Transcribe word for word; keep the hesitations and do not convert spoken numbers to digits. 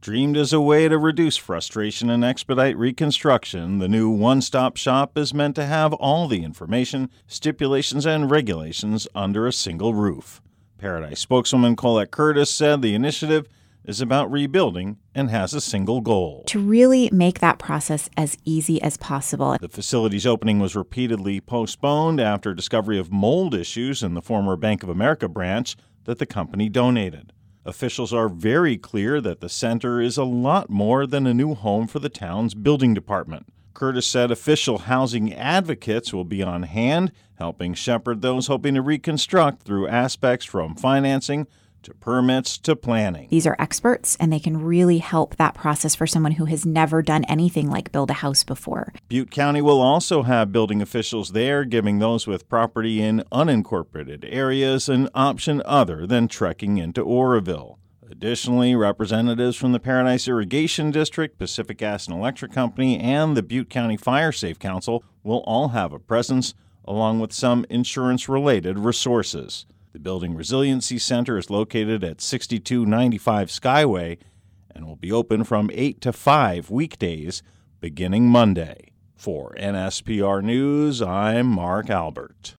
Dreamed as a way to reduce frustration and expedite reconstruction, the new one-stop shop is meant to have all the information, stipulations, and regulations under a single roof. Paradise spokeswoman Colette Curtis said the initiative is about rebuilding and has a single goal: to really make that process as easy as possible. The facility's opening was repeatedly postponed after discovery of mold issues in the former Bank of America branch that the company donated. Officials are very clear that the center is a lot more than a new home for the town's building department. Curtis said official housing advocates will be on hand, helping shepherd those hoping to reconstruct through aspects from financing to permits to planning. These are experts, and they can really help that process for someone who has never done anything like build a house before. Butte County will also have building officials there, giving those with property in unincorporated areas an option other than trekking into Oroville. Additionally, representatives from the Paradise Irrigation District, Pacific Gas and Electric Company, and the Butte County Fire Safe Council will all have a presence, along with some insurance-related resources. The Building Resiliency Center is located at sixty-two ninety-five Skyway and will be open from eight to five weekdays beginning Monday. For N S P R News, I'm Mark Albert.